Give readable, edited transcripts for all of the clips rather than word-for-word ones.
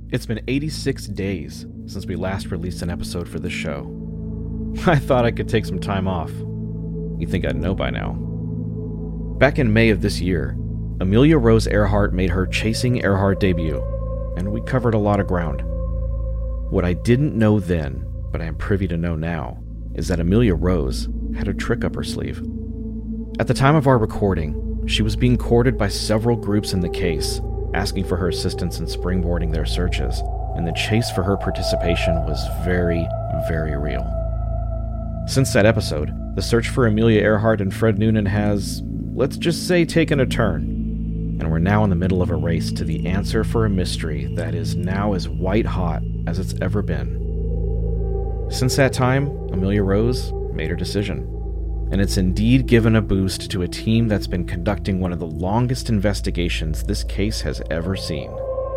It's been 86 days since we last released an episode for this show. I thought I could take some time off. You'd think I'd know by now. Back in May of this year, Amelia Rose Earhart made her Chasing Earhart debut, and we covered a lot of ground. What I didn't know then, but I am privy to know now, is that Amelia Rose had a trick up her sleeve. At the time of our recording, she was being courted by several groups in the case, asking for her assistance in springboarding their searches, and the chase for her participation was very, very real. Since that episode, the search for Amelia Earhart and Fred Noonan has, let's just say, taken a turn, and we're now in the middle of a race to the answer for a mystery that is now as white-hot as it's ever been. Since that time, Amelia Rose made her decision, and it's indeed given a boost to a team that's been conducting one of the longest investigations this case has ever seen.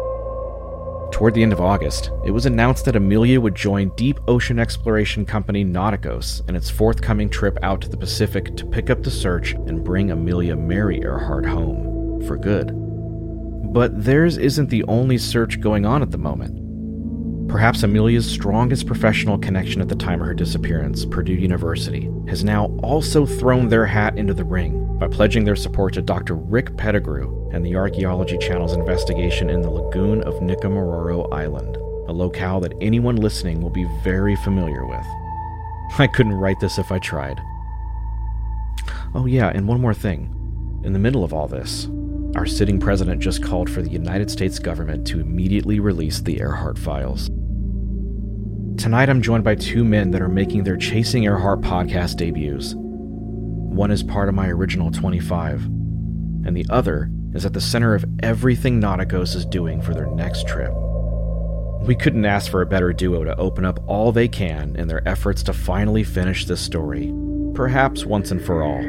Toward the end of August, it was announced that Amelia would join deep ocean exploration company Nauticos in its forthcoming trip out to the Pacific to pick up the search and bring Amelia Mary Earhart home, for good. But theirs isn't the only search going on at the moment. Perhaps Amelia's strongest professional connection at the time of her disappearance, Purdue University, has now also thrown their hat into the ring by pledging their support to Dr. Rick Pettigrew and the Archaeology Channel's investigation in the lagoon of Nikumaroro Island, a locale that anyone listening will be very familiar with. I couldn't write this if I tried. Oh yeah, and one more thing. In the middle of all this, our sitting president just called for the United States government to immediately release the Earhart files. Tonight I'm joined by two men that are making their Chasing Earhart podcast debuts. One is part of my original 25, and the other is at the center of everything Nauticos is doing for their next trip. We couldn't ask for a better duo to open up all they can in their efforts to finally finish this story, perhaps once and for all.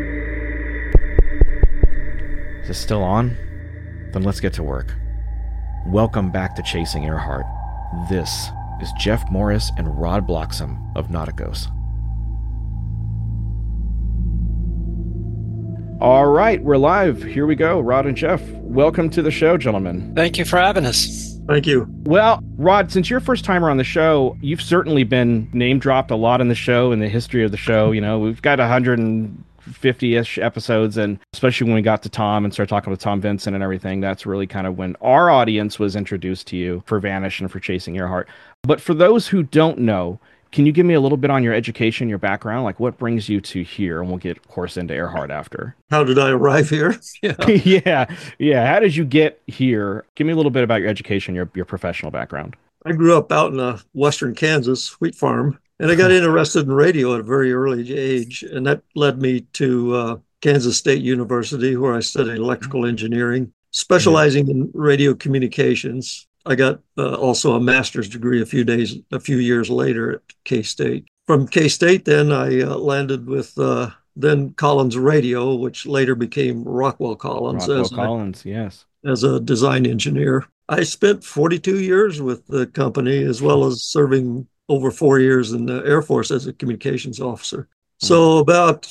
Is this still on? Then let's get to work. Welcome back to Chasing Earhart. This is Jeff Morris and Rod Bloxham of Nauticos. All right, we're live. Here we go. Rod and Jeff, welcome to the show, gentlemen. Thank you for having us. Thank you. Well, Rod, since you're first timer on the show, you've certainly been name dropped a lot in the show, in the history of the show. You know, we've got 150-ish episodes, and especially when we got to Tom and started talking with Tom Vincent and everything, that's really kind of when our audience was introduced to you for Vanish and for Chasing Earhart. But for those who don't know, can you give me a little bit on your education, your background, like what brings you to here? And we'll get, of course, into Earhart after. How did I arrive here? Yeah. Yeah. How did you get here? Give me a little bit about your education, your professional background. I grew up out in western Kansas, wheat farm, and I got interested in radio at a very early age. And that led me to Kansas State University, where I studied electrical engineering, specializing in radio communications. I got also a master's degree a few years later at K-State. From K-State, then I landed with then Collins Radio, which later became Rockwell Collins. As a design engineer. I spent 42 years with the company, as well as serving over 4 years in the Air Force as a communications officer. So about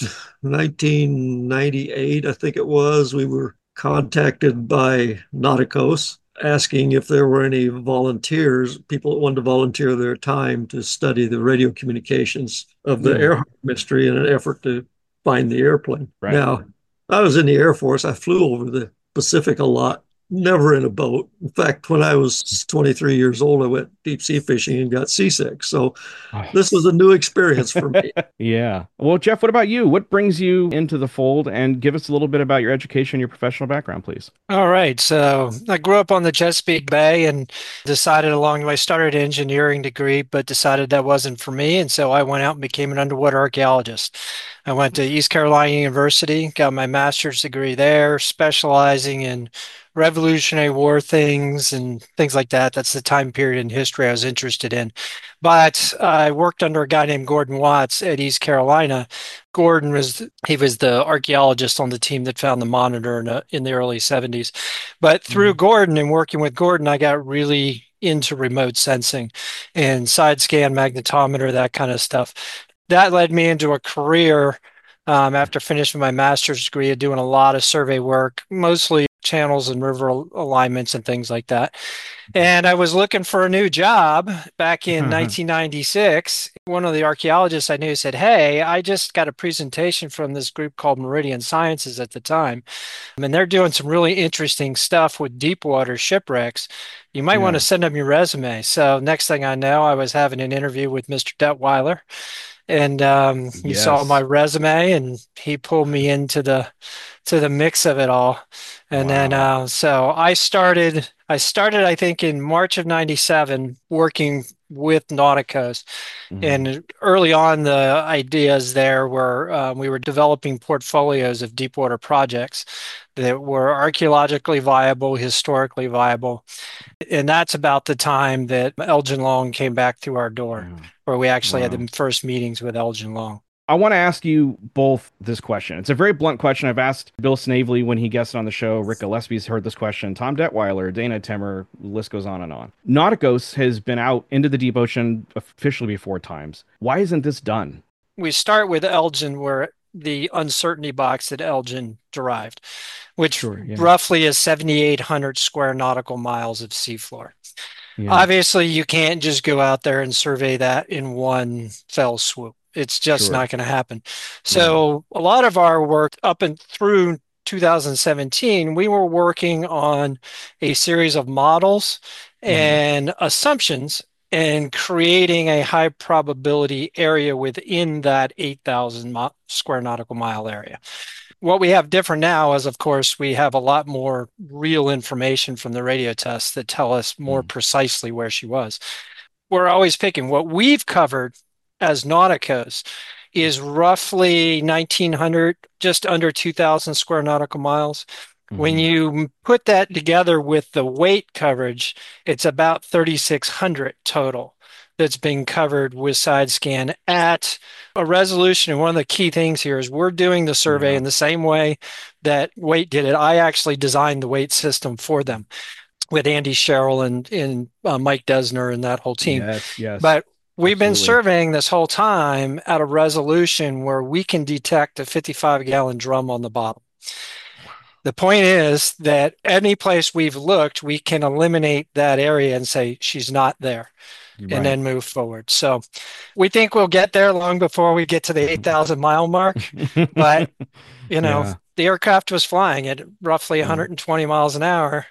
1998, I think it was, we were contacted by Nauticos, asking if there were any volunteers, people that wanted to volunteer their time to study the radio communications of the Earhart mystery in an effort to find the airplane. Right. Now, I was in the Air Force. I flew over the Pacific a lot, never in a boat. In fact, when I was 23 years old, I went deep sea fishing and got seasick. So this was a new experience for me. Yeah. Well, Jeff, what about you? What brings you into the fold? And give us a little bit about your education, your professional background, please. All right. So I grew up on the Chesapeake Bay and decided along the way, started an engineering degree, but decided that wasn't for me. And so I went out and became an underwater archaeologist. I went to East Carolina University, got my master's degree there, specializing in Revolutionary War things and things like that. That's the time period in history I was interested in. But I worked under a guy named Gordon Watts at East Carolina. Gordon was the archaeologist on the team that found the Monitor in the early 70s. But through Gordon and working with Gordon, I got really into remote sensing and side scan magnetometer, that kind of stuff. That led me into a career after finishing my master's degree of doing a lot of survey work, mostly channels and river alignments and things like that. And I was looking for a new job back in 1996. One of the archaeologists I knew said, "Hey, I just got a presentation from this group called Meridian Sciences at the time, and they're doing some really interesting stuff with deep water shipwrecks. You might want to send them your resume." So next thing I know, I was having an interview with Mr. Detweiler, and he saw my resume, and he pulled me into the mix of it all. And then so I started I think in March of 97 working with Nauticos. And early on, the ideas there were we were developing portfolios of deep water projects that were archaeologically viable, historically viable. And that's about the time that Elgin Long came back through our door, where we actually had the first meetings with Elgin Long. I want to ask you both this question. It's a very blunt question. I've asked Bill Snavely when he guested on the show. Rick Gillespie's heard this question. Tom Detweiler, Dana Timmer, the list goes on and on. Nauticos has been out into the deep ocean officially before times. Why isn't this done? We start with Elgin, where the uncertainty box that Elgin derived, which roughly is 7,800 square nautical miles of seafloor. Obviously, you can't just go out there and survey that in one fell swoop. It's just not going to happen. So a lot of our work up and through 2017, we were working on a series of models and assumptions and creating a high probability area within that 8,000 square nautical mile area. What we have different now is, of course, we have a lot more real information from the radio tests that tell us more precisely where she was. We're always picking what we've covered as Nauticos is roughly 1,900, just under 2,000 square nautical miles. When you put that together with the weight coverage, it's about 3,600 total that's being covered with side scan at a resolution. And one of the key things here is we're doing the survey in the same way that Waite did it. I actually designed the Waite system for them with Andy Sherrill and Mike Desner and that whole team. But we've been surveying this whole time at a resolution where we can detect a 55-gallon drum on the bottom. The point is that any place we've looked, we can eliminate that area and say she's not there and then move forward. So we think we'll get there long before we get to the 8,000 mile mark. But, you know, the aircraft was flying at roughly 120 miles an hour,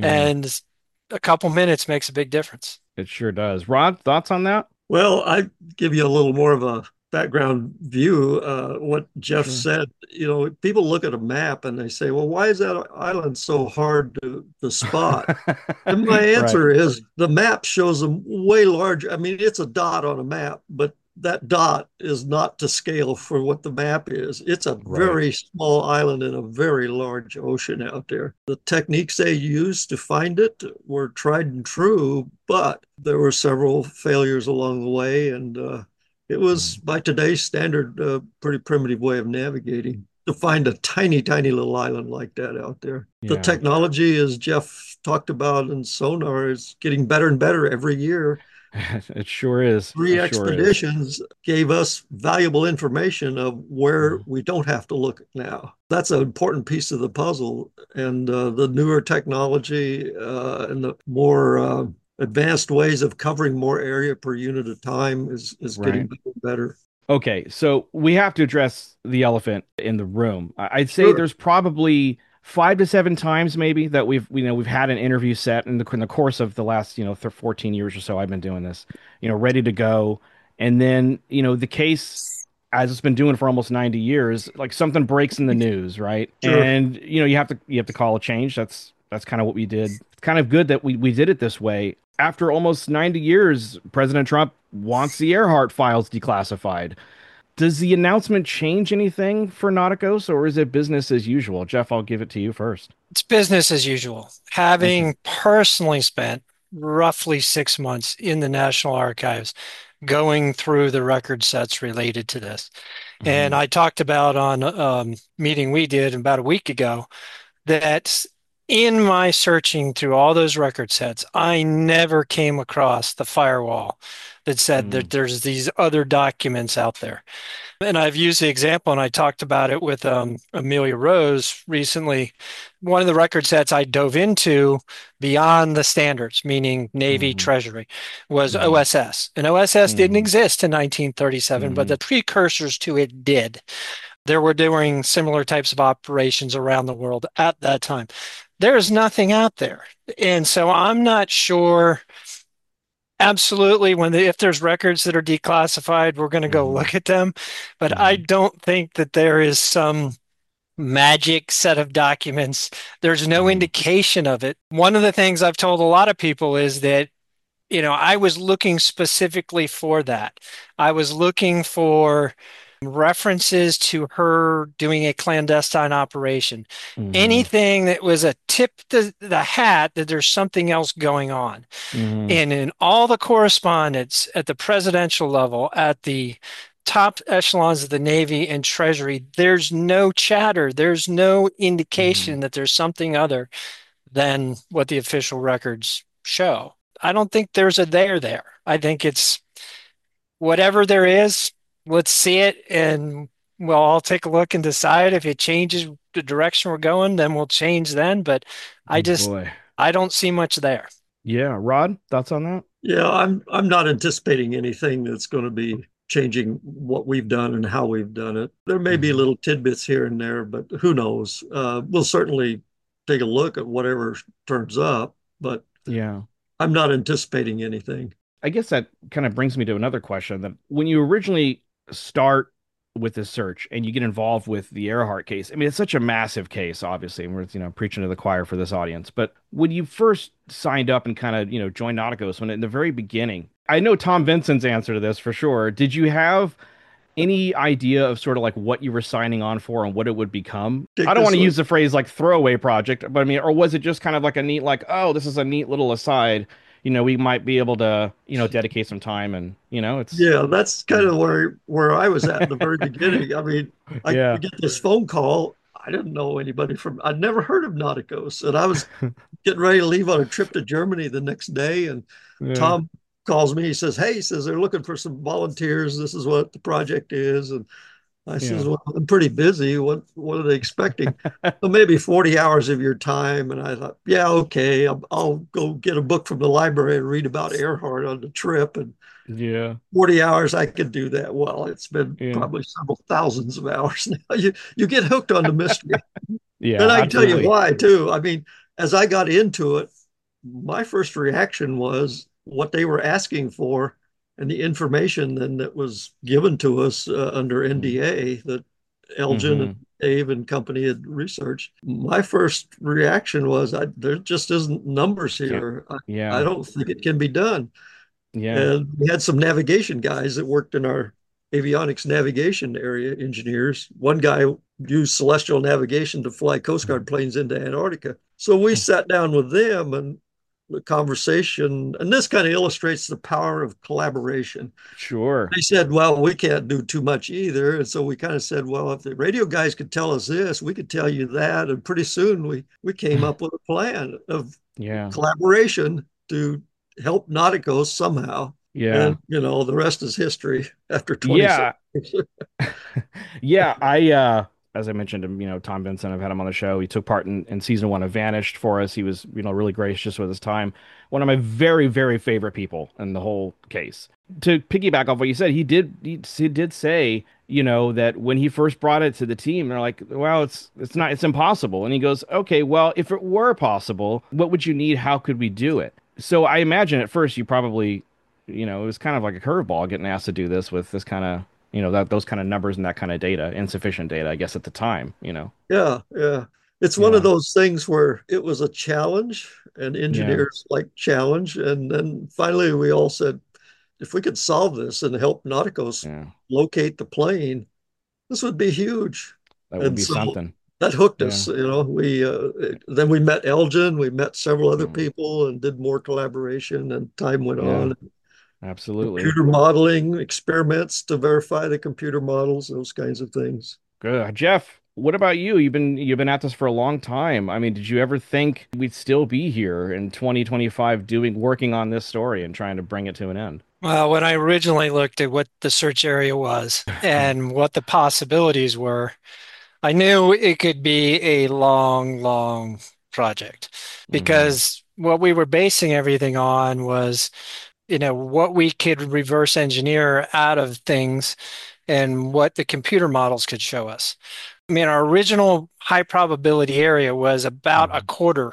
and a couple minutes makes a big difference. It sure does. Rod, thoughts on that? Well, I give you a little more of a background view. What Jeff said, you know, people look at a map and they say, well, why is that island so hard to spot? And my answer is the map shows them way larger. I mean, it's a dot on a map, but that dot is not to scale for what the map is. It's a very small island in a very large ocean out there. The techniques they used to find it were tried and true, but there were several failures along the way. And it was, by today's standard, a pretty primitive way of navigating to find a tiny, tiny little island like that out there. The technology, as Jeff talked about in sonar, is getting better and better every year. It sure is. Three expeditions gave us valuable information of where we don't have to look now. That's an important piece of the puzzle. And the newer technology and the more advanced ways of covering more area per unit of time is getting better and better. Okay, so we have to address the elephant in the room. I'd say there's probably 5 to 7 times maybe that we've had an interview set in the course of the last 14 years or so I've been doing this, ready to go, and then the case, as it's been doing for almost 90 years, like something breaks in the news, right? And you have to call a change. That's kind of what we did. It's kind of good that we did it this way. After almost 90 years, President Trump wants the Earhart files declassified. Does the announcement change anything for Nauticos, or is it business as usual? Jeff, I'll give it to you first. It's business as usual. Having personally spent roughly 6 months in the National Archives going through the record sets related to this. And I talked about on a meeting we did about a week ago that In my searching through all those record sets, I never came across the firewall that said that Mm, there's these other documents out there. And I've used the example, and I talked about it with Amelia Rose recently. One of the record sets I dove into beyond the standards, meaning Navy mm-hmm, Treasury, was mm-hmm, OSS. And OSS didn't mm-hmm, exist in 1937, but mm-hmm, the precursors to it did. They were doing similar types of operations around the world at that time. There's nothing out there. And so I'm not sure. Absolutely. If there's records that are declassified, we're going to go mm-hmm, look at them. But I mm-hmm, don't think that there is some magic set of documents. There's no mm-hmm, indication of it. One of the things I've told a lot of people is that, I was looking specifically for that. I was looking for references to her doing a clandestine operation. mm-hmm, Anything that was a tip to the hat that there's something else going on. mm-hmm, And in all the correspondence at the presidential level, at the top echelons of the Navy and Treasury, there's no chatter. There's no mm-hmm. indication that there's something other than what the official records show. I don't think there's a there. I think it's whatever there is, let's see it and we'll all take a look and decide if it changes the direction we're going, then we'll change then. But I just, Boy. I don't see much there. Yeah. Rod, thoughts on that? Yeah, I'm not anticipating anything that's going to be changing what we've done and how we've done it. There may be Mm-hmm. little tidbits here and there, but who knows? We'll certainly take a look at whatever turns up, but Yeah. I'm not anticipating anything. I guess that kind of brings me to another question that when you originally start with this search and you get involved with the Earhart case, I mean, it's such a massive case, obviously, and we're, preaching to the choir for this audience. But when you first signed up and kind of, joined Nauticos, when in the very beginning, I know Tom Vincent's answer to this for sure. Did you have any idea of sort of like what you were signing on for and what it would become? I Take don't want this to one. use the phrase like throwaway project, but I mean, or was it just kind of like a neat, like, oh, this is a neat little aside. We might be able to, dedicate some time and, it's, Yeah, that's kind of where I was at in the very beginning. I mean, I yeah. get this phone call. I didn't know anybody from. I'd never heard of Nauticos, and I was getting ready to leave on a trip to Germany the next day, and Yeah. Tom calls me. He says, "Hey," he says, "they're looking for some volunteers. This is what the project is." And I says, Yeah. "Well, I'm pretty busy. What are they expecting?" "Well, maybe 40 hours of your time." And I thought, "Yeah, okay. I'll go get a book from the library and read about Earhart on the trip." And Yeah. 40 hours, I could do that. Well, it's been Yeah. probably several thousands of hours now. You get hooked on the mystery. Yeah, And I can tell you absolutely. why too. I mean, as I got into it, my first reaction was what they were asking for and the information then that was given to us under NDA that Elgin and Mm-hmm. Dave and company had researched. My first reaction was, there just isn't numbers Can't. here. I Yeah. don't think it can be done. Yeah. And we had some navigation guys that worked in our avionics navigation area, engineers. One guy used celestial navigation to fly Coast Guard planes into Antarctica. So we sat down with them and the conversation, and this kind of illustrates the power of collaboration. Sure. They said, well, we can't do too much either. And so we kind of said, well, if the radio guys could tell us this, we could tell you that. And pretty soon we came up with a plan of Yeah. collaboration to help Nauticos somehow. Yeah. And, the rest is history after 26 Yeah. years. Yeah, as I mentioned, Tom Vincent, I've had him on the show. He took part in season one of Vanished for us. He was, really gracious with his time. One of my very, very favorite people in the whole case. To piggyback off what you said, he did say, that when he first brought it to the team, they're like, well, it's impossible. And he goes, okay, well, if it were possible, what would you need? How could we do it? So I imagine at first you probably, it was kind of like a curveball getting asked to do this with this kind of those kind of numbers and that kind of data, insufficient data, I guess, at the time. Yeah, yeah. It's one of Yeah, those things where it was a challenge and yeah, engineers like challenge. And then finally we all said, if we could solve this and help Nauticos yeah. locate the plane, this would be huge. That would And be so something. that hooked Yeah, us. We then we met Elgin, we met several other mm, people and did more collaboration. And time went yeah, on. absolutely. Computer modeling experiments to verify the computer models, those kinds of things. Good, Jeff. What about you? You've been at this for a long time. I mean, did you ever think we'd still be here in 2025 working on this story and trying to bring it to an end? Well, when I originally looked at what the search area was and what the possibilities were, I knew it could be a long, long project Hmm. because what we were basing everything on was, what we could reverse engineer out of things and what the computer models could show us. I mean, our original high probability area was about a Hmm. quarter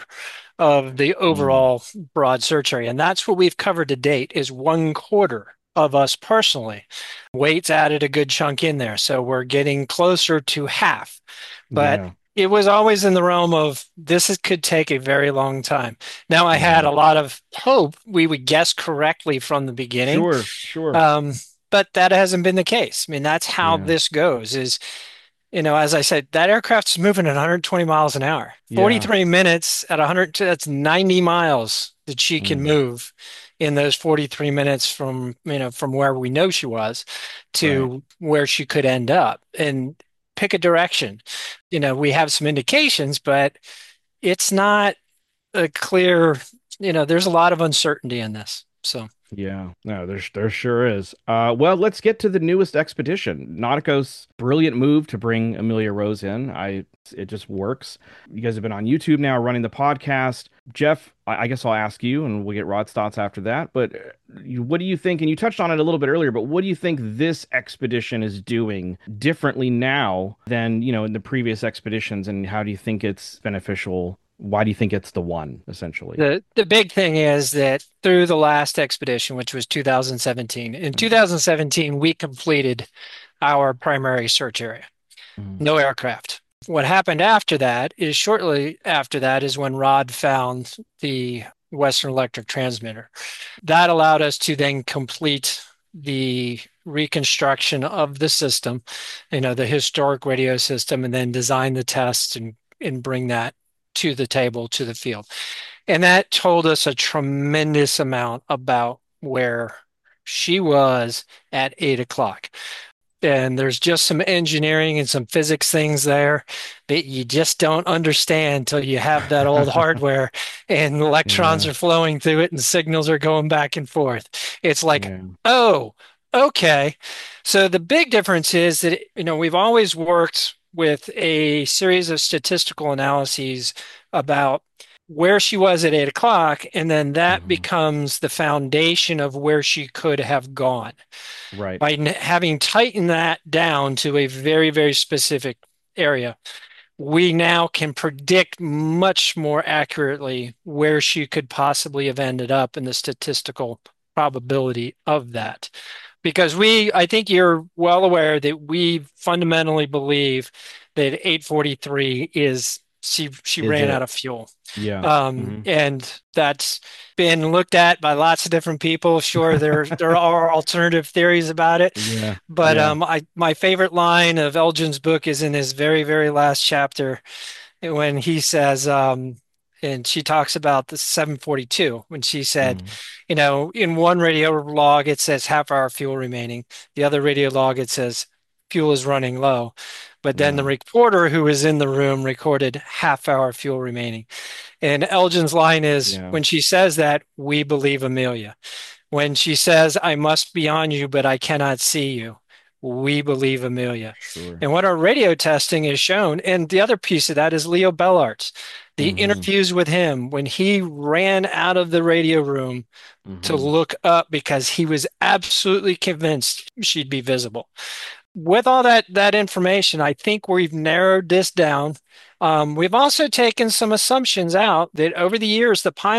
of the Mm. overall broad search area. And that's what we've covered to date is one quarter of us personally. Weight's added a good chunk in there. So we're getting closer to half. But Yeah. it was always in the realm of could take a very long time. Now, I had Hmm. a lot of hope we would guess correctly from the beginning. Sure, sure. Um, but that hasn't been the case. I mean, that's how Yeah. this goes is as I said, that aircraft's moving at 120 miles an hour. Yeah. 43 minutes at 100, that's 90 miles that she can Mm. move in those 43 minutes from where we know she was Right. to where she could end up and pick a direction. We have some indications, but it's not a clear, there's a lot of uncertainty in this. So. Yeah, no, there sure is. Well, let's get to the newest expedition. Nautico's brilliant move to bring Amelia Rose in. It just works. You guys have been on YouTube now, running the podcast. Jeff, I guess I'll ask you, and we'll get Rod's thoughts after that. But what do you think? And you touched on it a little bit earlier, but what do you think this expedition is doing differently now than, in the previous expeditions? And how do you think it's beneficial? Why do you think it's the one, essentially? The big thing is that through the last expedition, which was 2017, in 2017, we completed our primary search area. Mhm. No aircraft. What happened after that is shortly after that is when Rod found the Western Electric transmitter. That allowed us to then complete the reconstruction of the system, the historic radio system, and then design the tests and bring that to the table, to the field. And that told us a tremendous amount about where she was at 8 o'clock. And there's just some engineering and some physics things there that you just don't understand until you have that old hardware and electrons Yeah, are flowing through it and signals are going back and forth. It's like, yeah. oh, okay. So the big difference is that, we've always worked with a series of statistical analyses about where she was at 8 o'clock, and then that Mhm. becomes the foundation of where she could have gone Right. by having tightened that down to a very, very specific area. We now can predict much more accurately where she could possibly have ended up in the statistical probability of that. Because I think you're well aware that we fundamentally believe that 843 is she Is ran out it? of fuel. Yeah. Hmm. And that's been looked at by lots of different people. Sure, there are alternative theories about it, Yeah. but Yeah. my favorite line of Elgin's book is in his very, very last chapter when he says, and she talks about the 742 when she said, Mm. in one radio log it says half hour fuel remaining, the other radio log it says fuel is running low, but then the Yeah. reporter who was in the room recorded half hour fuel remaining. And Elgin's line is Yeah. when she says that, we believe Amelia. When she says, I must be on you, but I cannot see you, we believe Amelia. Sure. And what our radio testing has shown, and the other piece of that is Leo Bellart's, the Hmm. interviews with him when he ran out of the radio room to Hmm. look up because he was absolutely convinced she'd be visible. With all that information, I think we've narrowed this down. We've also taken some assumptions out that over the years,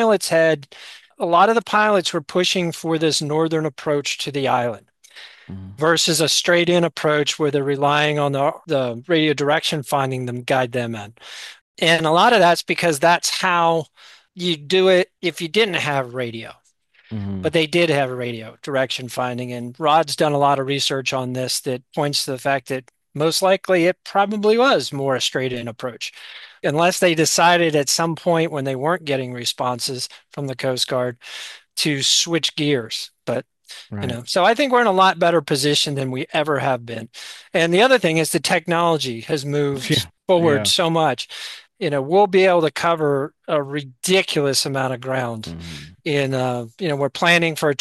a lot of the pilots were pushing for this northern approach to the island Hmm. versus a straight in approach where they're relying on the radio direction finding them guide them in. And a lot of that's because that's how you do it if you didn't have radio. Hmm. But they did have radio direction finding. And Rod's done a lot of research on this that points to the fact that most likely it probably was more a straight in approach, unless they decided at some point when they weren't getting responses from the Coast Guard to switch gears. But Right. so I think we're in a lot better position than we ever have been. And the other thing is the technology has Yeah. moved forward Yeah. so much. We'll be able to cover a ridiculous amount of ground Mhm. we're planning for a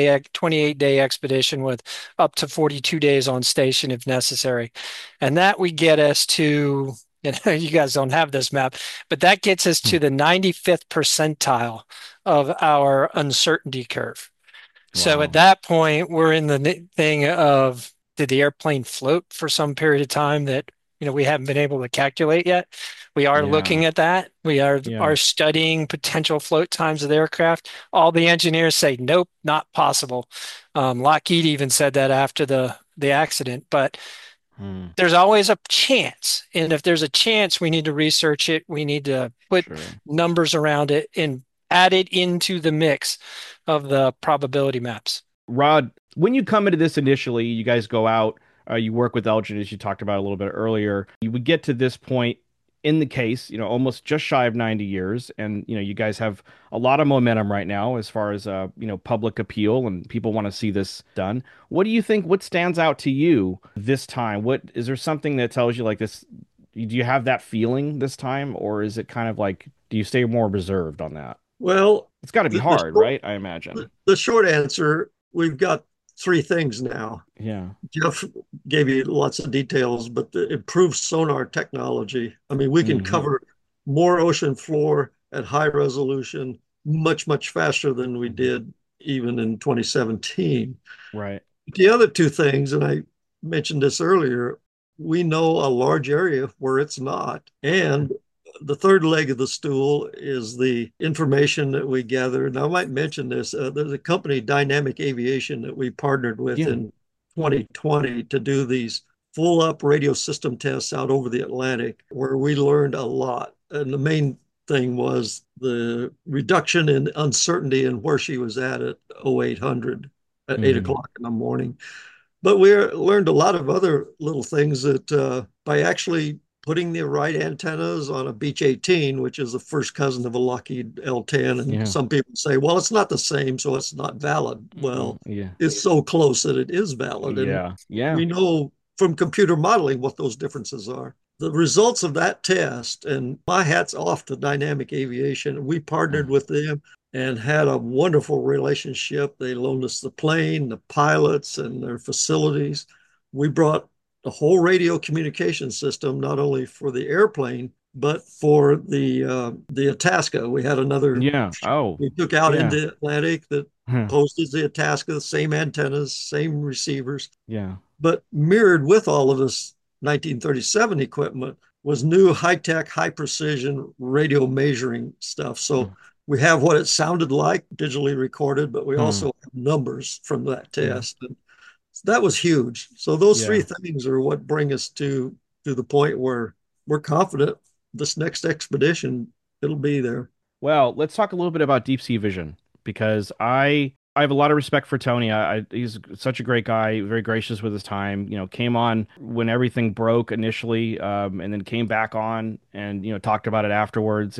28-day expedition with up to 42 days on station if necessary. And that would get us to, you guys don't have this map, but that gets us Hmm. to the 95th percentile of our uncertainty curve. So at Wow. that point, we're in the thing of, did the airplane float for some period of time that we haven't been able to calculate yet? We are Yeah. looking at that. We are Yeah. studying potential float times of the aircraft. All the engineers say, nope, not possible. Lockheed even said that after the accident, but Hmm. there's always a chance. And if there's a chance, we need to research it. We need to put Sure. numbers around it and add it into the mix of the probability maps. Rod, when you come into this initially, you guys go out, you work with Elgin, as you talked about a little bit earlier. You would get to this point in the case, almost just shy of 90 years. And, you guys have a lot of momentum right now as far as, public appeal and people want to see this done. What do you think? What stands out to you this time? What is there something that tells you like this? Do you have that feeling this time? Or is it kind of like, do you stay more reserved on that? Well, It's got to be the, the hard, short right? I imagine. the short answer, we've got three things now. Yeah. Jeff gave you lots of details, but the improved sonar technology. I mean, we can Hmm. cover more ocean floor at high resolution much, much faster than we Hmm. did even in 2017. Right. The other two things, and I mentioned this earlier, we know a large area where it's not. And the third leg of the stool is the information that we gather. And I might mention this. There's a company, Dynamic Aviation, that we partnered with Yeah. in 2020 to do these full up radio system tests out over the Atlantic, where we learned a lot. And the main thing was the reduction in uncertainty and where she was at 0800 at 8 Hmm. o'clock in the morning. But we learned a lot of other little things that by actually putting the right antennas on a Beech 18, which is the first cousin of a Lockheed L10, and Yeah. some people say, well, it's not the same, so it's not valid. Well, Yeah. it's so close that it is valid. And Yeah. Yeah. we know from computer modeling what those differences are. The results of that test, and my hat's off to Dynamic Aviation. We partnered with them and had a wonderful relationship. They loaned us the plane, the pilots, and their facilities. We brought the whole radio communication system, not only for the airplane, but for the Itasca. We had another, Yeah. Oh, we took out yeah. into the Atlantic that Huh. posed as the Itasca, the same antennas, same receivers, Yeah. but mirrored with all of this 1937 equipment was new high-tech, high-precision radio measuring stuff. So we have what it sounded like digitally recorded, but we Huh. also have numbers from that Yeah. test. And that was huge. So those three Yeah. things are what bring us to the point where we're confident this next expedition it'll be there. Well, let's talk a little bit about deep sea vision because I have a lot of respect for Tony. He's such a great guy, very gracious with his time. Came on when everything broke initially, and then came back on and talked about it afterwards,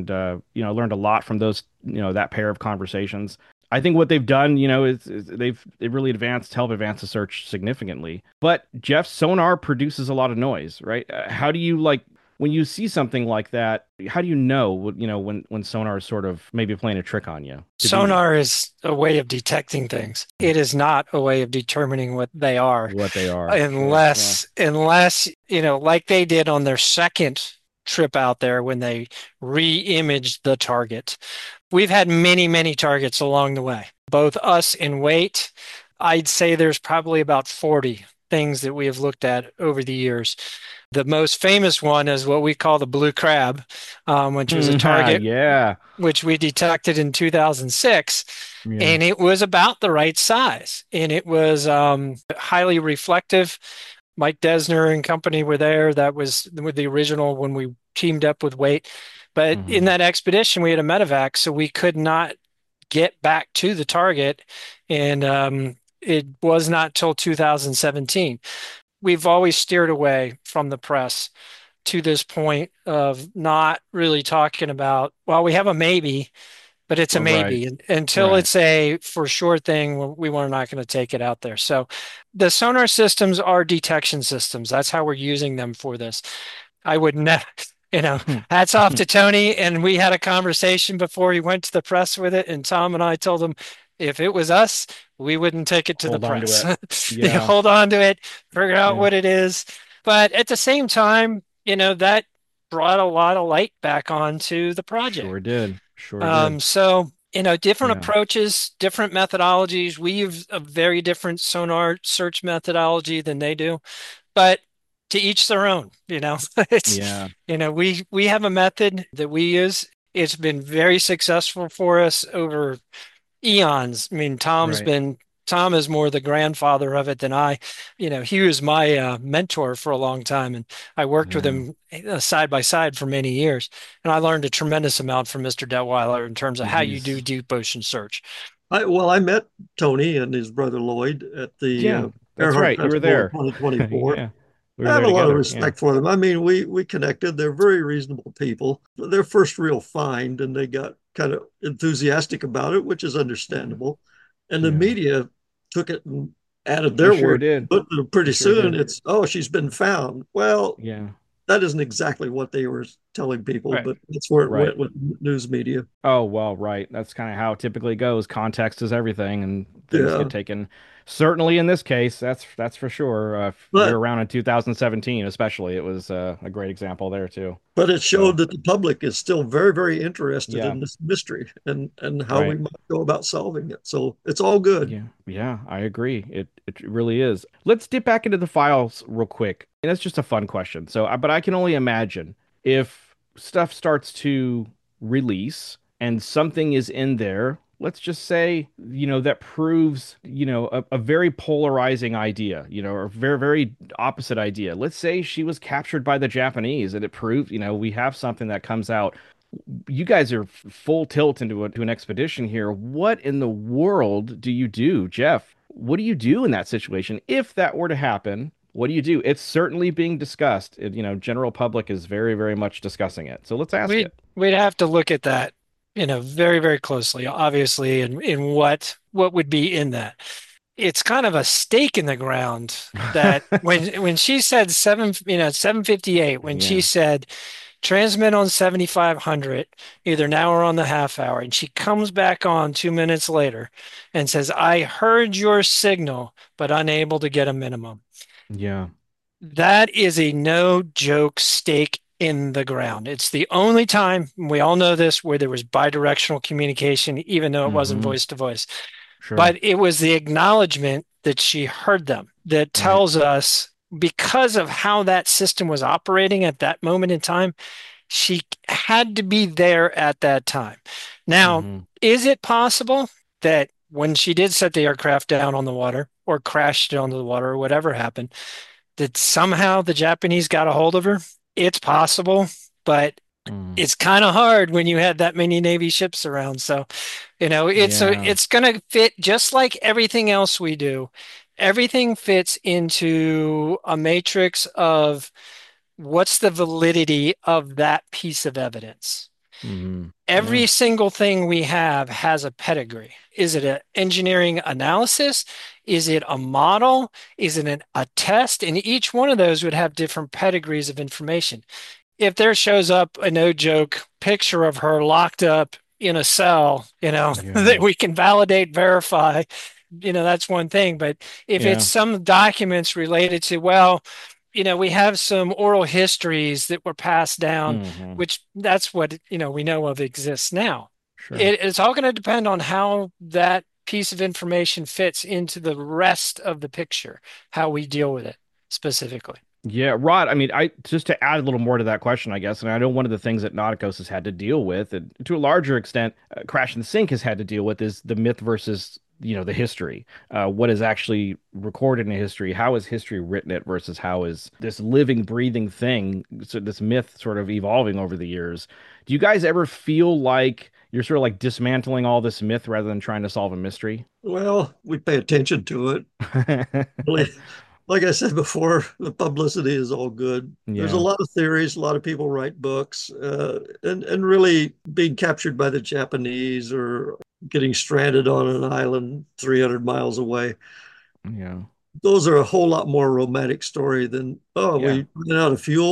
and learned a lot from that pair of conversations. I think what they've done, is they've really helped advance the search significantly. But Jeff's sonar produces a lot of noise, right? How do you like when you see something like that? How do you know, when sonar is sort of maybe playing a trick on you to be Sonar is a way of detecting things. It is not a way of determining what they are, what they are? Sure. Yeah. unless, like they did on their second trip out there when they re-imaged the target. We've had many, many targets along the way, both us and Wait. I'd say there's probably about 40 things that we have looked at over the years. The most famous one is what we call the blue crab, which was a target Yeah. which we detected in 2006, Yeah. and it was about the right size, and it was highly reflective. Mike Desner and company were there. That was with the original when we teamed up with Wait. But in Hmm. that expedition, we had a medevac, so we could not get back to the target, and it was not till 2017. We've always steered away from the press to this point of not really talking about, well, we have a maybe, but it's a Right. maybe. Until Right. it's a for sure thing, we are not going to take it out there. So the sonar systems are detection systems. That's how we're using them for this. I would never, you know, hats off to Tony. And we had a conversation before he went to the press with it. And Tom and I told him if it was us, we wouldn't take it to the Hold on to press. it. Yeah. Hold on to it, figure out Yeah. what it is. But at the same time, that brought a lot of light back onto the project. Sure did. Sure did. So, different Yeah. approaches, different methodologies. We use a very different sonar search methodology than they do, but to each their own, it's, Yeah. we have a method that we use. It's been very successful for us over eons. I mean, Right. Tom is more the grandfather of it than I. He was my mentor for a long time, and I worked with Yeah. him side by side for many years. And I learned a tremendous amount from Mr. Detweiler in terms of how you do He's deep ocean search. I met Tony and his brother Lloyd at the Yeah, that's Earhart right. You were Festival in there. 2024. Yeah. We I were have there a lot of together. Yeah. respect for them. I mean, we connected. They're very reasonable people. Their first real find, and they got kind of enthusiastic about it, which is Yeah. understandable. And the Yeah. media took it and added They their sure word did. to it. They Pretty sure soon, did. it's, oh, she's been found. Well, Yeah. that isn't exactly what they were telling people, Right. but that's where it Right. went with news media. Oh, well, right. That's kind of how it typically goes. Context is everything, and things get Yeah, taken. Certainly in this case, that's for sure. You're but around in 2017, especially. It was a great example there too. but it So, showed that the public is still very, very interested yeah. in this mystery and how we Right. might go about solving it. So it's all good. Yeah, yeah, I agree. It really is. Let's dip back into the files real quick. And it's just a fun question. So, but I can only imagine if stuff starts to release and something is in there, let's just say, that proves, a very polarizing idea, or a very, very opposite idea. Let's say she was captured by the Japanese and it proved, we have something that comes out. You guys are full tilt to an expedition here. What in the world do you do, Jeff? What do you do in that situation if that were to happen? What do you do? It's certainly being discussed. General public is very, very much discussing it. So let's ask We'd it. we'd have to look at that, very, very closely, obviously, and in what would be in that. It's kind of a stake in the ground that when she said 7:58, when she Yeah. said transmit on 7500, either now or on the half hour, and she comes back on 2 minutes later and says, I heard your signal, but unable to get a minimum. Yeah. That is a no joke stake in the ground. It's the only time, we all know this, where there was bidirectional communication, even though it wasn't Mm-hmm. voice to voice. Sure. But it was the acknowledgement that she heard them that Right. tells us, because of how that system was operating at that moment in time, she had to be there at that time. Now, Mm-hmm. is it possible that when she did set the aircraft down on the water or crashed it onto the water or whatever happened, that somehow the Japanese got a hold of her? It's possible, but Mm. it's kind of hard when you had that many Navy ships around. So, Yeah. it's going to fit just like everything else we do. Everything fits into a matrix of what's the validity of that piece of evidence. Mm-hmm. Yeah. Every single thing we have has a pedigree. Is it an engineering analysis? Is it a model? Is it a test? And each one of those would have different pedigrees of information. If there shows up a no joke picture of her locked up in a cell, Yeah. that we can validate, verify, that's one thing. But if it's Yeah. some documents related to, well, we have some oral histories that were passed down, Mm-hmm. which that's what, we know of exists now. Sure. It's all going to depend on how that piece of information fits into the rest of the picture, how we deal with it specifically. Yeah, Rod, I mean, I just to add a little more to that question, I guess, and I know one of the things that Nauticos has had to deal with, and to a larger extent, Crash and Sink has had to deal with, is the myth versus, the history. What is actually recorded in history? How is history written it versus how is this living, breathing thing, so this myth sort of evolving over the years? Do you guys ever feel like you're sort of like dismantling all this myth rather than trying to solve a mystery? Well, we pay attention to it. Really, like I said before, the publicity is all good. There's a Yeah, lot of theories, a lot of people write books, and really being captured by the Japanese or getting stranded on an island 300 miles away. yeah, Those are a whole lot more romantic story than, oh, yeah, we ran out of fuel.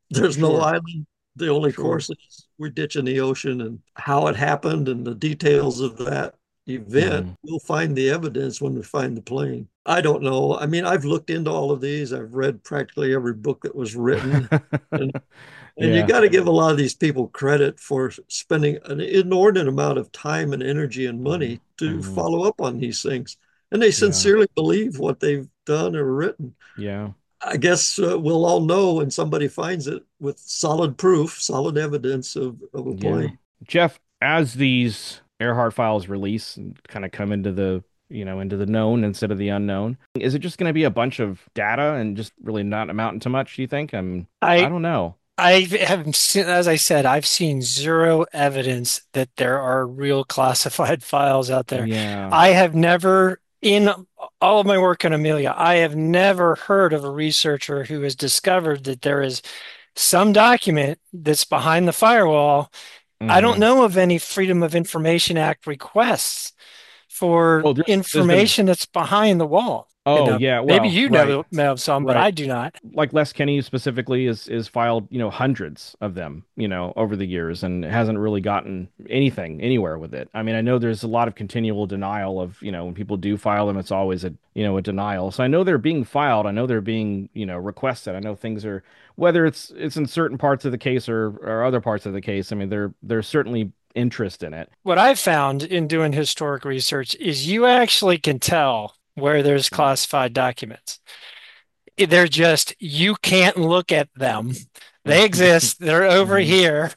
There's no Sure, island. The only sure. course is we ditch in the ocean, and how it happened and the details of that event, Hmm. we'll find the evidence when we find the plane. I don't know. I mean, I've looked into all of these. I've read practically every book that was written. And and you Yeah, got to give a lot of these people credit for spending an inordinate amount of time and energy and hmm, money to hmm, follow up on these things. And they yeah, sincerely believe what they've done or written. yeah, I guess we'll all know when somebody finds it with solid proof, solid evidence of a yeah. plane. Jeff, as these Earhart files release and kind of come into the, into the known instead of the unknown, is it just going to be a bunch of data and just really not amounting to much, do you think? I I don't know. I have seen, as I said, I've seen zero evidence that there are real classified files out there. Yeah. I have never, in all of my work on Amelia, I have never heard of a researcher who has discovered that there is some document that's behind the firewall. I don't Hmm. know of any Freedom of Information Act requests for Oh, there's been, information that's behind the wall. oh yeah, Maybe well, you right. know of some, but Right. I do not. Like Les Kenny specifically is filed, hundreds of them, over the years and hasn't really gotten anything anywhere with it. I mean, I know there's a lot of continual denial of, when people do file them, it's always a denial. So I know they're being filed. I know they're being, requested. I know things are, whether it's in certain parts of the case or other parts of the case. I mean, there's certainly interest in it. What I've found in doing historic research is you actually can tell where there's classified documents. They're just, you can't look at them. They exist, they're over Hmm. here,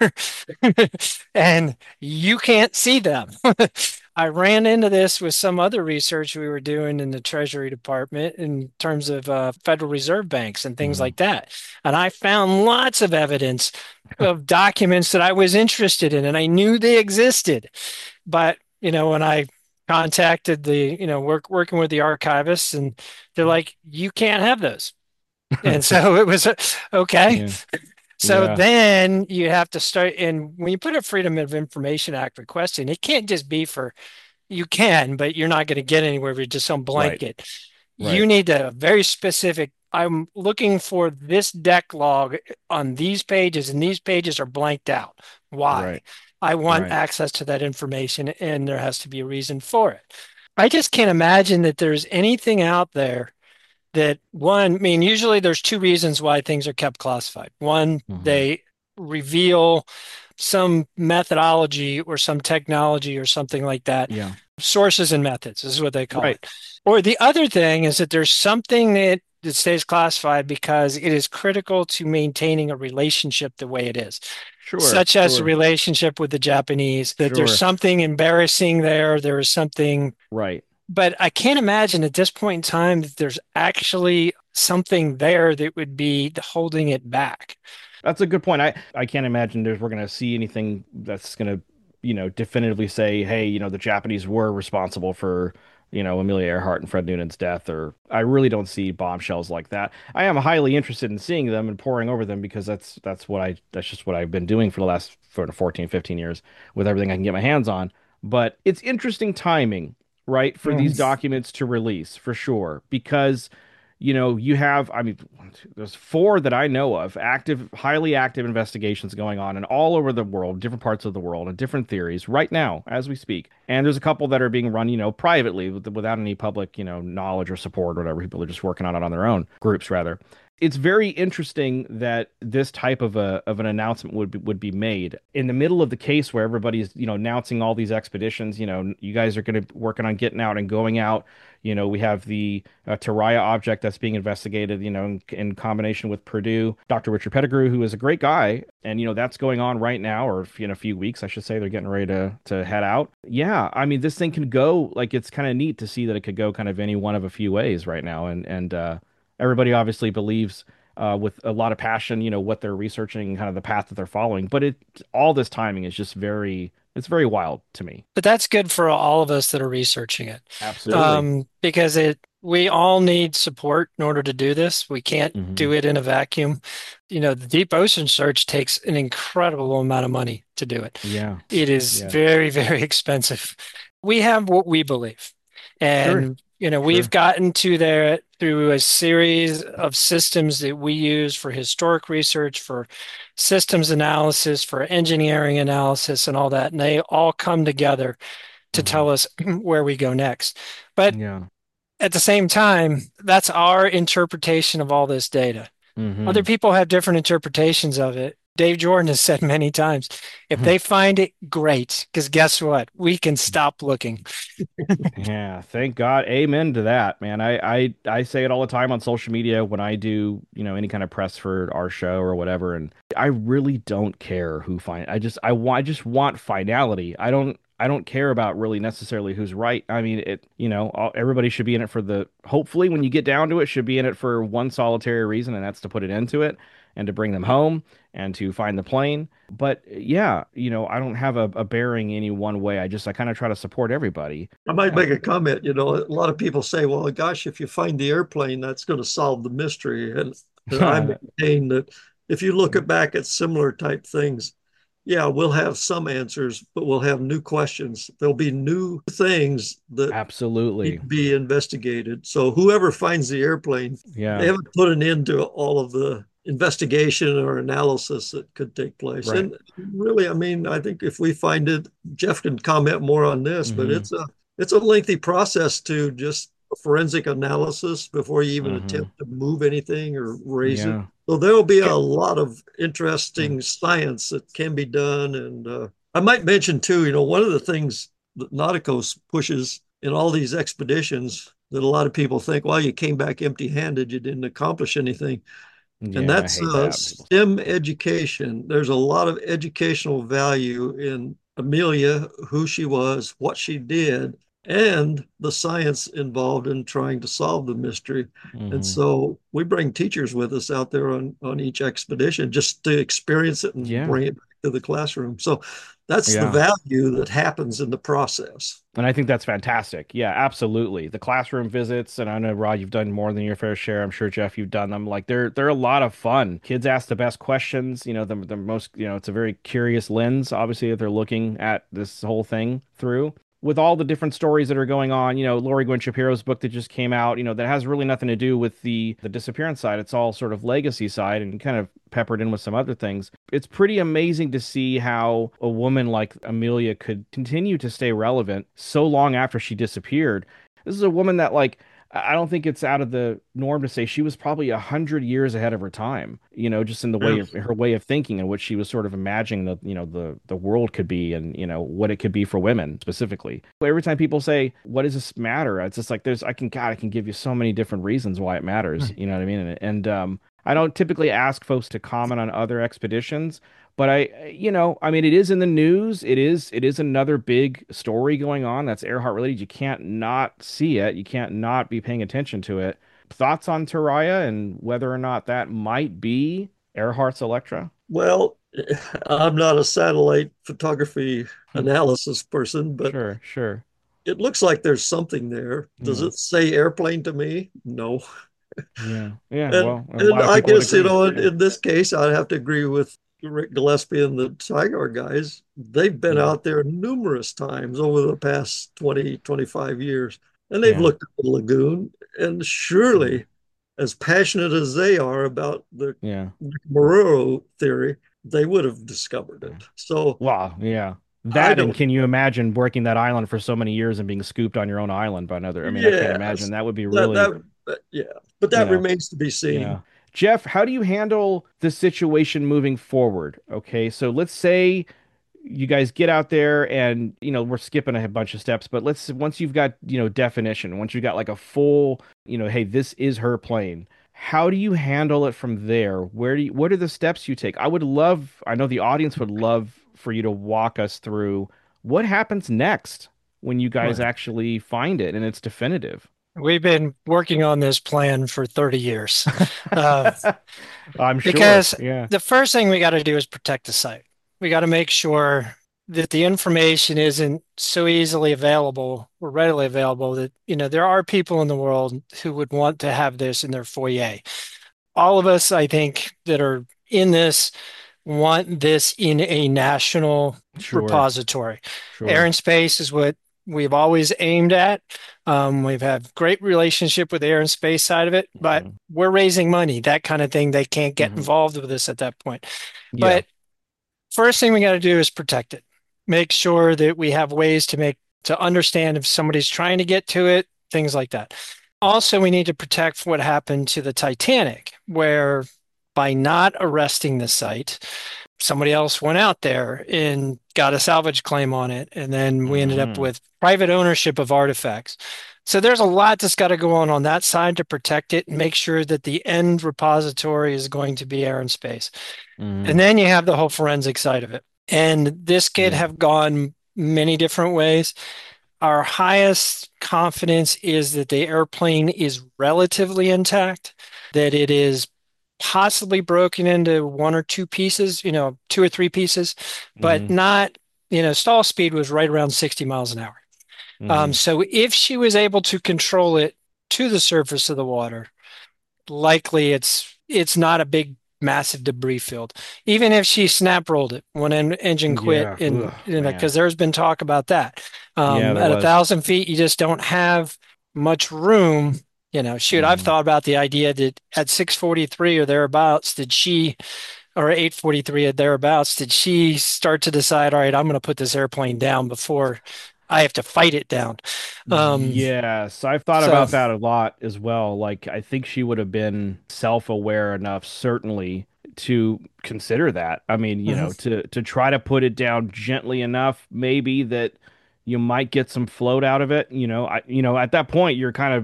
and you can't see them. I ran into this with some other research we were doing in the Treasury Department in terms of Federal Reserve banks and things Hmm. like that. And I found lots of evidence of documents that I was interested in and I knew they existed. But, when I contacted the, working with the archivists, and they're like, you can't have those. And so it was okay. Yeah. So Yeah. then you have to start, and when you put a Freedom of Information Act request in, it can't just be for, you can, but you're not going to get anywhere with just some Right. blanket. You Right. need a very specific, I'm looking for this deck log on these pages, and these pages are blanked out. Why? Right. I want Right. access to that information, and there has to be a reason for it. I just can't imagine that there's anything out there that, one, I mean, usually there's two reasons why things are kept classified. One, Hmm. they reveal some methodology or some technology or something like that. Yeah. Sources and methods is what they call Right. it. Or the other thing is that there's something that stays classified because it is critical to maintaining a relationship the way it is, Sure. such as the Sure. relationship with the Japanese, that there's Sure. something embarrassing there, there is something, Right. but I can't imagine at this point in time that there's actually something there that would be holding it back. That's a good point. I can't imagine we're going to see anything that's going to, definitively say, hey, the Japanese were responsible for, Amelia Earhart and Fred Noonan's death, or I really don't see bombshells like that. I am highly interested in seeing them and poring over them because that's just what I've been doing for the last 14, 15 years with everything I can get my hands on. But it's interesting timing, right, for these Mhm. documents to release for sure because you have, I mean, there's four that I know of active, highly active investigations going on and all over the world, different parts of the world, and different theories right now as we speak. And there's a couple that are being run, privately without any public, knowledge or support or whatever. People are just working on it on their own, groups rather. It's very interesting that this type of an announcement would be made in the middle of the case where everybody's announcing all these expeditions. You guys are going to be working on getting out and going out. We have the Taraya object that's being investigated, in combination with Purdue, Dr. Richard Pettigrew, who is a great guy. And, that's going on right now, or in a few weeks, I should say. They're getting ready to head out. Yeah, I mean, this thing can go, like, it's kind of neat to see that it could go kind of any one of a few ways right now. And everybody obviously believes with a lot of passion, what they're researching, kind of the path that they're following. But all this timing is just it's very wild to me. But that's good for all of us that are researching it, Absolutely. because we all need support in order to do this. We can't Hmm. do it in a vacuum. The deep ocean search takes an incredible amount of money to do it. Yeah. It is Yeah. very, very expensive. We have what we believe. Sure. And We've Sure. gotten to there through a series of systems that we use for historic research, for systems analysis, for engineering analysis, and all that. And they all come together to Hmm. tell us where we go next. But Yeah. at the same time, that's our interpretation of all this data. Other Hmm. people have different interpretations of it. Dave Jordan has said many times, if they find it, great, because guess what? We can stop looking. Yeah, thank God. Amen to that, man. I say it all the time on social media when I do, any kind of press for our show or whatever, and I really don't care who find I just want finality. I don't care about really necessarily who's right. I mean, everybody should be in it for hopefully when you get down to it, should be in it for one solitary reason, and that's to put it into it and to bring them home and to find the plane. But yeah, I don't have a bearing any one way. I kind of try to support everybody. I might make a comment. A lot of people say, well, gosh, if you find the airplane, that's going to solve the mystery. And I maintain that if you look back at similar type things, yeah, we'll have some answers, but we'll have new questions. There'll be new things that need Absolutely. to be investigated. So whoever finds the airplane, they Yeah. haven't put an end to all of the investigation or analysis that could take place. Right. And really, I mean, I think if we find it, Jeff can comment more on this, but Hmm. it's a lengthy process to just forensic analysis before you even Hmm. attempt to move anything or raise it. Yeah. So there will be a Ca- lot of Yeah. interesting science that can be done. And I might mention too, one of the things that Nauticos pushes in all these expeditions that a lot of people think, well, you came back empty-handed, you didn't accomplish anything. And Yeah, I that's hate that. People. STEM education. There's a lot of educational value in Amelia, who she was, what she did, and the science involved in trying to solve the mystery. And Hmm. so we bring teachers with us out there on each expedition just to experience it and Yeah. bring it back to the classroom. So that's the Yeah. value that happens in the process. And I think that's fantastic. Yeah, absolutely. The classroom visits, and I know Rod, you've done more than your fair share. I'm sure Jeff, you've done them. Like they're a lot of fun. Kids ask the best questions. The most. It's a very curious lens, obviously, that they're looking at this whole thing through. With all the different stories that are going on, Lori Gwen Shapiro's book that just came out, that has really nothing to do with the disappearance side. It's all sort of legacy side and kind of peppered in with some other things. It's pretty amazing to see how a woman like Amelia could continue to stay relevant so long after she disappeared. This is a woman that, like, I don't think it's out of the norm to say she was probably 100 years ahead of her time, just in the way Yeah. of her way of thinking and what she was sort of imagining the world could be, and what it could be for women specifically. Every time people say, what does this matter? It's just like I can give you so many different reasons why it matters. You know what I mean? And I don't typically ask folks to comment on other expeditions, but I mean, it is in the news. It is another big story going on that's Earhart related. You can't not see it. You can't not be paying attention to it. Thoughts on Taraya and whether or not that might be Earhart's Electra? Well, I'm not a satellite photography Hmm. analysis person, but Sure, sure. it looks like there's something there. Does Yeah. it say airplane to me? No. Yeah. Yeah. And Well, a and lot of I people would guess, agree. Yeah. in this case, I'd have to agree with Rick Gillespie and the Tiger guys. They've been Yeah. out there numerous times over the past 20, 25 years, and they've Yeah. looked at the lagoon. And Yeah. surely, as passionate as they are about the Yeah. Marrero theory, they would have discovered Yeah. it. So Wow. Yeah. I That, and don't. can you imagine working that island for so many years and being scooped on your own island by another? I mean, I can't imagine. Yes, That would be that really, that, yeah, but you that know, remains to be yeah. seen. Jeff, how do you handle the situation moving forward? Okay, so let's say you guys get out there and, we're skipping a bunch of steps, but once you've got, definition, once you've got like a full, hey, this is her plane. How do you handle it from there? What are the steps you take? I know the audience would love for you to walk us through what happens next when you guys Right. actually find it and it's definitive. We've been working on this plan for 30 years. Uh, I'm sure. because Yeah. the first thing we got to do is protect the site. We got to make sure that the information isn't so easily available or readily available that, there are people in the world who would want to have this in their foyer. All of us, I think, that are in this want this in a national Sure. repository. Air Sure. and Space is what we've always aimed at. We've had great relationship with the air and space side of it, but Mhm. we're raising money, that kind of thing. They can't get Mhm. involved with us at that point. Yeah. But first thing we got to do is protect it. Make sure that we have ways to understand if somebody's trying to get to it, things like that. Also, we need to protect what happened to the Titanic, where by not arresting the site, somebody else went out there and got a salvage claim on it. And then we ended up Mhm. with private ownership of artifacts. So there's a lot that's got to go on that side to protect it and make sure that the end repository is going to be air and space. And Mhm. then you have the whole forensic side of it. And this could Yeah. have gone many different ways. Our highest confidence is that the airplane is relatively intact, that it is possibly broken into one or two pieces, two or three pieces, but Mhm. not, stall speed was right around 60 miles an hour. Mhm. So if she was able to control it to the surface of the water, likely it's not a big massive debris field. Even if she snap rolled it when an engine quit, Yeah. and Ugh, because man. there's been talk about that. Yeah, there At a was. thousand feet, you just don't have much room. Shoot, I've Mhm. thought about the idea that at 643 or thereabouts, or 843 or thereabouts, did she start to decide, all right, I'm going to put this airplane down before I have to fight it down? Um, Yes, I've thought so, about that a lot as well. Like, I think she would have been self-aware enough, certainly, to consider that. I mean, mhm. to try to put it down gently enough, maybe that you might get some float out of it. At that point,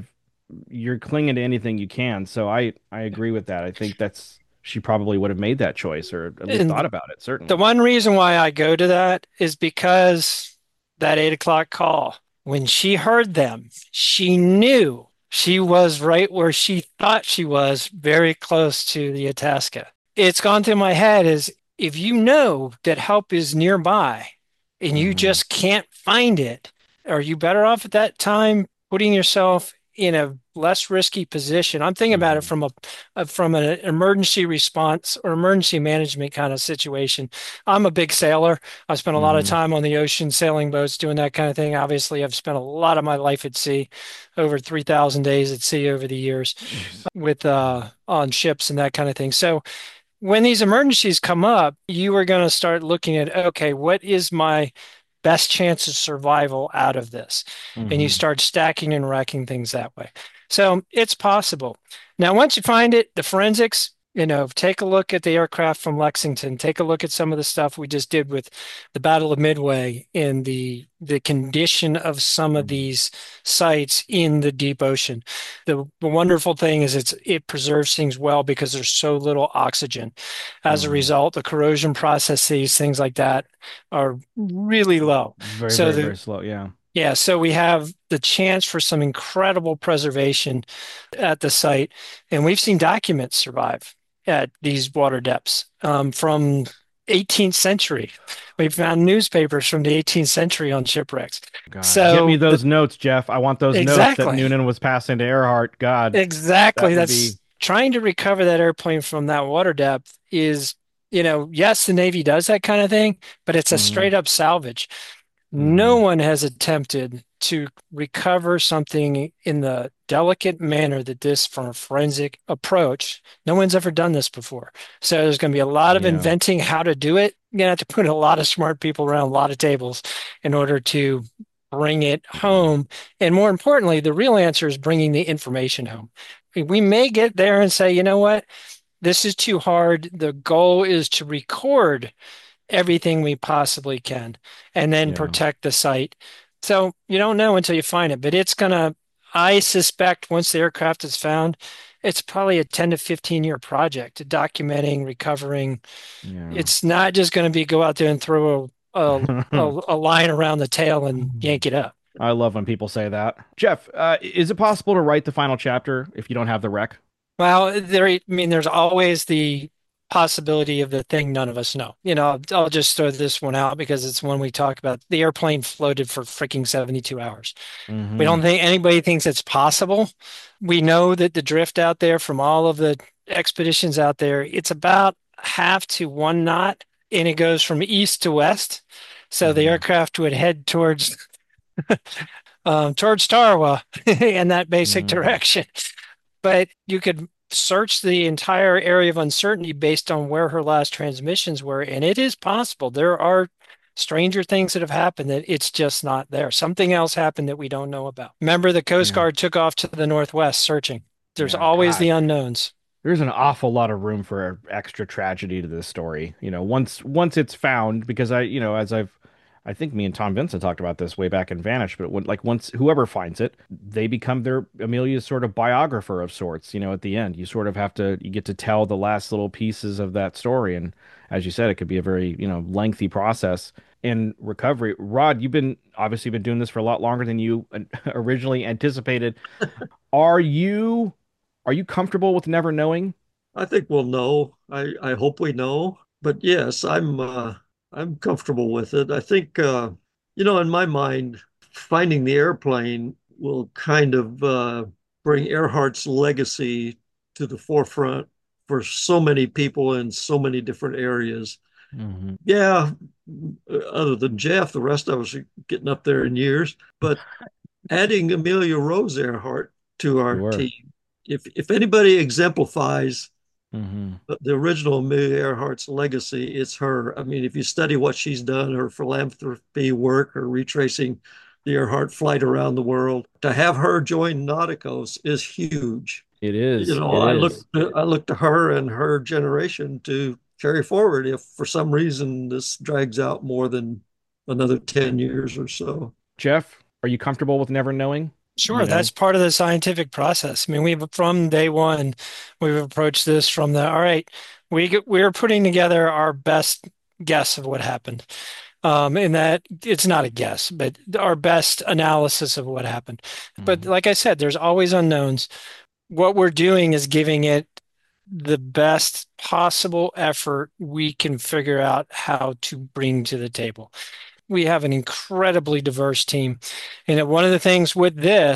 you're clinging to anything you can. So I agree with that. I think that's she probably would have made that choice or at least thought And about it, the certainly. one reason why I go to that is because that 8 o'clock call, when she heard them, she knew she was right where she thought she was, very close to the Itasca. It's gone through my head is if you know that help is nearby and you Hmm. just can't find it, are you better off at that time putting yourself in a less risky position? I'm thinking about it Hmm. from an emergency response or emergency management kind of situation. I'm a big sailor. I spent a lot of Hmm. time on the ocean, sailing boats, doing that kind of thing. Obviously, I've spent a lot of my life at sea, over 3,000 days at sea over the years Jeez. with on ships and that kind of thing. So when these emergencies come up, you are going to start looking at, okay, what is my best chance of survival out of this? And you Hmm. start stacking and racking things that way. So it's possible. Now, once you find it, the forensics, take a look at the aircraft from Lexington, take a look at some of the stuff we just did with the Battle of Midway and the condition of some of these sites in the deep ocean. The wonderful thing is it preserves things well because there's so little oxygen. As a Hmm. result, the corrosion processes, things like that, are really low. Very, So very, the very slow. Yeah. Yeah, so we have the chance for some incredible preservation at the site, and we've seen documents survive at these water depths from 18th century. We found newspapers from the 18th century on shipwrecks. God, get me So those notes, Jeff. I want those notes that exactly, Noonan was passing to Earhart. God, that exactly. would be. That's trying to recover that airplane from that water depth is, yes, the Navy does that kind of thing, but it's a Hmm. straight up salvage. No Hmm. one has attempted to recover something in the delicate manner that this, from a forensic approach, no one's ever done this before. So there's going to be a lot of Yeah. inventing how to do it. You're going to have to put a lot of smart people around a lot of tables in order to bring it Yeah. home. And more importantly, the real answer is bringing the information home. We may get there and say, you know what? This is too hard. The goal is to record everything we possibly can and then Yeah. protect the site. So you don't know until you find it, but I suspect once the aircraft is found, it's probably a 10 to 15 year project documenting, recovering. Yeah. It's not just going to be go out there and throw a line around the tail and yank it up. I love when people say that. Jeff, is it possible to write the final chapter if you don't have the wreck? Well, there's always the possibility of the thing none of us know. I'll just throw this one out because it's one we talk about. The airplane floated for freaking 72 hours. We Hmm. don't think anybody thinks it's possible. We know that the drift out there from all of the expeditions out there, it's about half to one knot, and it goes from east to west. So the Hmm. aircraft would head towards towards Tarawa in that basic Mm, direction. But you could search the entire area of uncertainty based on where her last transmissions were, and it is possible. There are stranger things that have happened that it's just not there. Something else happened that we don't know about. Remember, the Coast yeah. Guard took off to the northwest searching. There's Yeah, always the God. unknowns. There's an awful lot of room for extra tragedy to this story. Once it's found, because as I think me and Tom Vincent talked about this way back in Vanish, but once whoever finds it, they become their Amelia's sort of biographer of sorts. At the end, you get to tell the last little pieces of that story, and as you said, it could be a very, lengthy process in recovery. Rod, you've been obviously been doing this for a lot longer than you originally anticipated. Are you are you comfortable with never knowing? I think we'll know. I hope we know. But yes, I'm comfortable with it. I think in my mind, finding the airplane will kind of bring Earhart's legacy to the forefront for so many people in so many different areas. Hmm. Yeah, other than Jeff, the rest of us are getting up there in years. But adding Amelia Rose Earhart to our Sure. team, if anybody exemplifies Hmm. the original Amelia Earhart's legacy, it's her. I mean, if you study what she's done, her philanthropy work, her retracing the Earhart flight around the world, to have her join Nauticos is huge. It is. It I look is. I look to her and her generation to carry forward if for some reason this drags out more than another 10 years or so. Jeff, are you comfortable with never knowing? You Sure, know? that's part of the scientific process. I mean, we've from day one, we've approached this from the, all right, we're putting together our best guess of what happened. In that it's not a guess, but our best analysis of what happened. But Hmm. like I said, there's always unknowns. What we're doing is giving it the best possible effort we can figure out how to bring to the table. We have an incredibly diverse team. And one of the things with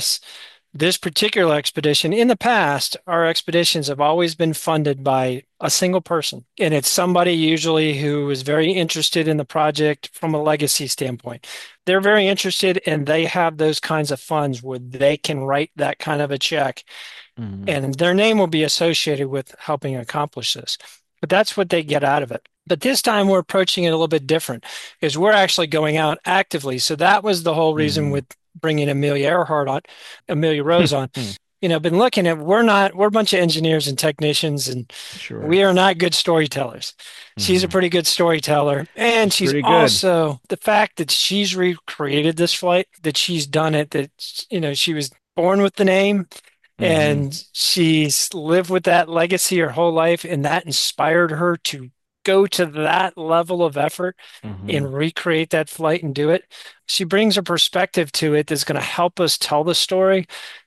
this particular expedition, in the past, our expeditions have always been funded by a single person. And it's somebody usually who is very interested in the project from a legacy standpoint. They're very interested and they have those kinds of funds where they can write that kind of a check Hmm. and their name will be associated with helping accomplish this. But that's what they get out of it. But this time we're approaching it a little bit different, is we're actually going out actively. So that was the whole reason Hmm. with bringing Amelia Earhart on, Amelia Rose on. Been looking at we're a bunch of engineers and technicians, and Sure. we are not good storytellers. She's a Hmm. pretty good storyteller, and She's she's pretty good. also the fact that she's recreated this flight, that she's done it, that she was born with the name Hmm. and she's lived with that legacy her whole life, and that inspired her to go to that level of effort Hmm. and recreate that flight and do it. She brings a perspective to it that's going to help us tell the story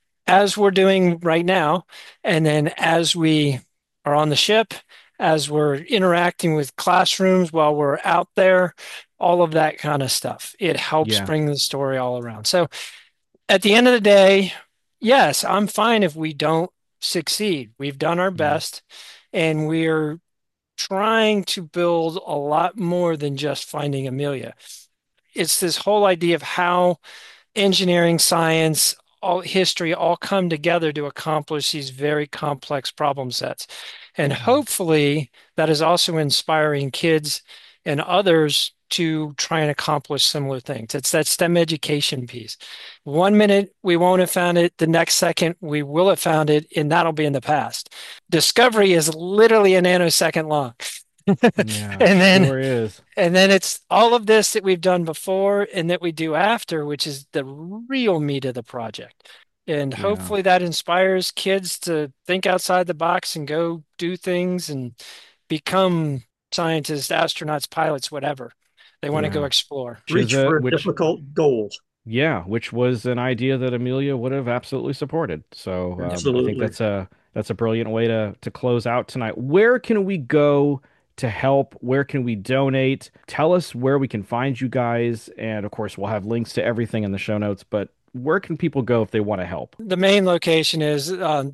as we're doing right now. And then as we are on the ship, as we're interacting with classrooms while we're out there, all of that kind of stuff. It helps Yeah. bring the story all around. So at the end of the day, yes, I'm fine if we don't succeed. We've done our Yeah. best and we're trying to build a lot more than just finding Amelia. It's this whole idea of how engineering, science, all history all come together to accomplish these very complex problem sets. And hopefully that is also inspiring kids and others to try and accomplish similar things. It's that STEM education piece. 1 minute we won't have found it, the next second we will have found it, and that'll be in the past. Discovery is literally a nanosecond long. Yeah, And then sure is. and then it's all of this that we've done before and that we do after, which is the real meat of the project. And Yeah. hopefully that inspires kids to think outside the box and go do things and become scientists, astronauts, pilots, whatever they want to go Yeah. explore. Which is Reach a for a which difficult goal. Yeah, which was an idea that Amelia would have absolutely supported. So I think Absolutely. that's a brilliant way to close out tonight. Where can we go to help? Where can we donate? Tell us where we can find you guys, and of course we'll have links to everything in the show notes. But where can people go if they want to help? The main location is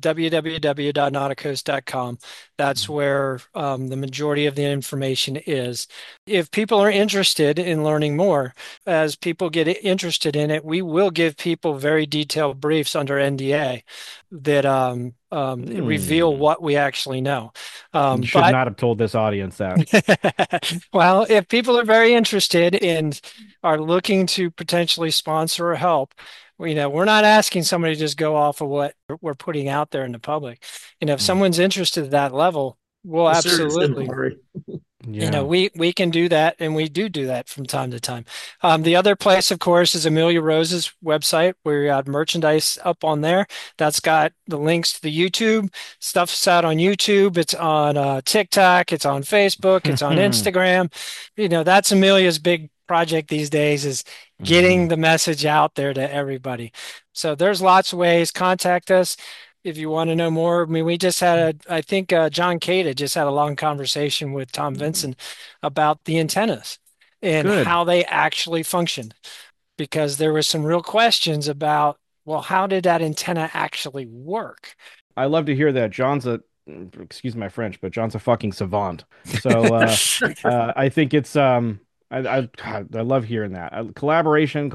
www.nauticos.com. That's where the majority of the information is. If people are interested in learning more, as people get interested in it, we will give people very detailed briefs under NDA that reveal what we actually know. You should not have told this audience that. Well, if people are very interested and are looking to potentially sponsor or help, we're not asking somebody to just go off of what we're putting out there in the public. If someone's interested at that level, we'll absolutely. Yeah. We can do that, and we do that from time to time. The other place, of course, is Amelia Rose's website. We have merchandise up on there. That's got the links to the YouTube. Stuff's out on YouTube. It's on TikTok. It's on Facebook. It's on Instagram. That's Amelia's big project these days, is getting the message out there to everybody. So there's lots of ways. Contact us if you want to know more. I mean, we just had, I think John Cada just had a long conversation with Tom Vincent about the antennas and how they actually function, because there was some real questions about, well, how did that antenna actually work? I love to hear that. John's excuse my French, but John's a fucking savant. So I think it's, I love hearing that. Collaboration.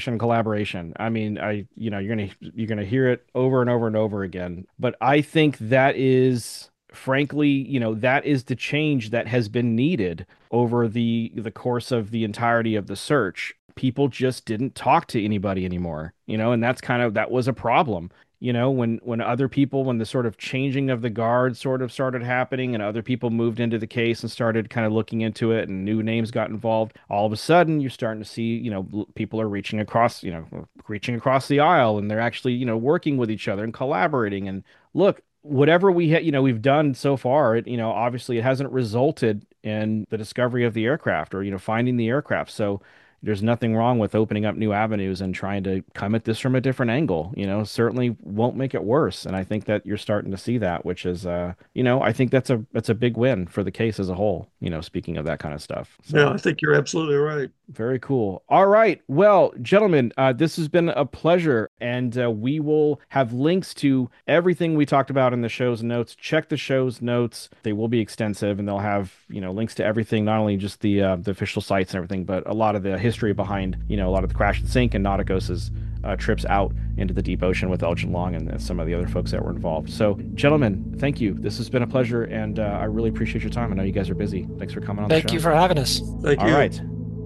I mean, you're gonna hear it over and over and over again. But I think that is, frankly, that is the change that has been needed over the course of the entirety of the search. People just didn't talk to anybody anymore, and that was a problem. When other people, when the sort of changing of the guard sort of started happening and other people moved into the case and started kind of looking into it and new names got involved, all of a sudden you're starting to see, people are reaching across the aisle, and they're actually, working with each other and collaborating. And look, whatever we've done so far, obviously it hasn't resulted in the discovery of the aircraft or, finding the aircraft. So there's nothing wrong with opening up new avenues and trying to come at this from a different angle. Certainly won't make it worse. And I think that you're starting to see that, which is, I think that's a big win for the case as a whole, speaking of that kind of stuff. So, yeah, I think you're absolutely right. Very cool. All right. Well, gentlemen, this has been a pleasure, and we will have links to everything we talked about in the show's notes. Check the show's notes. They will be extensive, and they'll have, links to everything, not only just the official sites and everything, but a lot of the history behind, a lot of the crash and sink and Nauticos's trips out into the deep ocean with Elgin Long and some of the other folks that were involved. So, gentlemen, thank you. This has been a pleasure, and I really appreciate your time. I know you guys are busy. Thanks for coming on the show. Thank you for having us. Thank you. All right.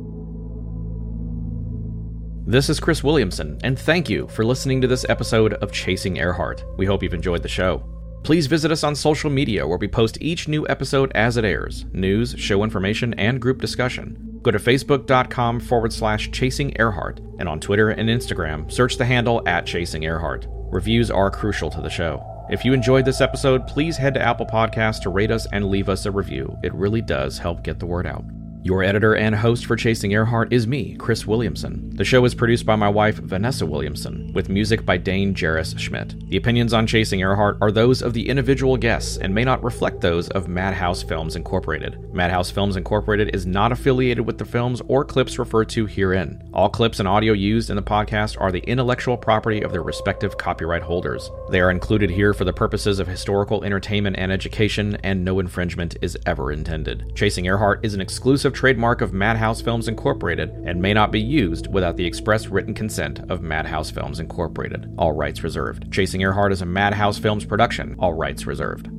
This is Chris Williamson, and thank you for listening to this episode of Chasing Earhart. We hope you've enjoyed the show. Please visit us on social media, where we post each new episode as it airs: news, show information, and group discussion. Go to facebook.com/Chasing Earhart, and on Twitter and Instagram, search the handle @Chasing Earhart. Reviews are crucial to the show. If you enjoyed this episode, please head to Apple Podcasts to rate us and leave us a review. It really does help get the word out. Your editor and host for Chasing Earhart is me, Chris Williamson. The show is produced by my wife, Vanessa Williamson, with music by Dane Jarris Schmidt. The opinions on Chasing Earhart are those of the individual guests and may not reflect those of Madhouse Films Incorporated. Madhouse Films Incorporated is not affiliated with the films or clips referred to herein. All clips and audio used in the podcast are the intellectual property of their respective copyright holders. They are included here for the purposes of historical entertainment and education, and no infringement is ever intended. Chasing Earhart is an exclusive trademark of Madhouse Films Incorporated and may not be used without the express written consent of Madhouse Films Incorporated. All rights reserved. Chasing Earhart is a Madhouse Films production. All rights reserved.